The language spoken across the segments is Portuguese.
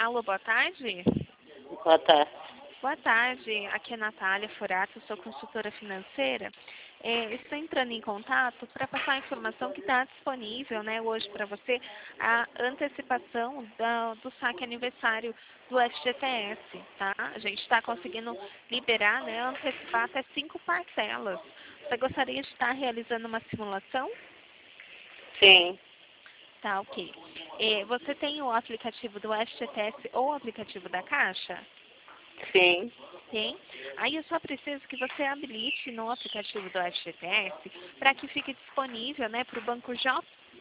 Alô, boa tarde. Boa tarde. Boa tarde, aqui é Natália Furato, sou consultora financeira. Estou entrando em contato para passar a informação que está disponível, né, hoje para você, a antecipação do saque aniversário do FGTS, tá? A gente está conseguindo liberar, né, antecipar até 5 parcelas. Você gostaria de estar realizando uma simulação? Sim, Tá, ok. Você tem o aplicativo do FGTS ou o aplicativo da Caixa? sim. Tem. Aí eu só preciso que você habilite no aplicativo do FGTS para que fique disponível, né, para o Banco J.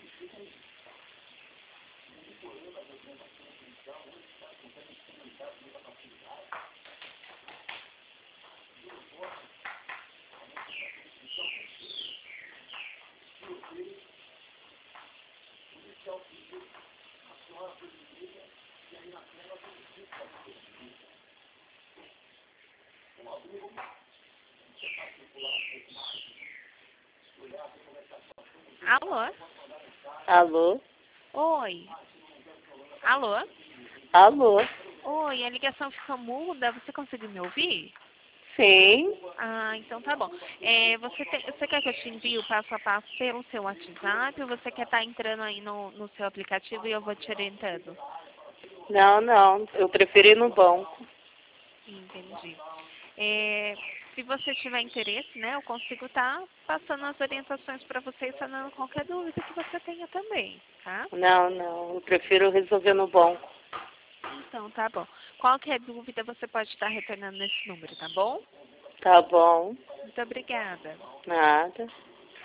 Alô? Alô? Oi. Alô? Alô? Oi, a ligação ficou muda. Você conseguiu me ouvir? Sim. Ah, então tá bom. Você quer que eu te envie o passo a passo pelo seu WhatsApp ou você quer estar entrando aí no seu aplicativo e eu vou te orientando? Não, não. Eu prefiro ir no banco. Entendi. Se você tiver interesse, né, eu consigo estar passando as orientações para você e sanando qualquer dúvida que você tenha também, tá? Não, não. Eu prefiro resolver no banco. Então, tá bom. Qualquer dúvida você pode estar retornando nesse número, tá bom? Tá bom. Muito obrigada. Nada.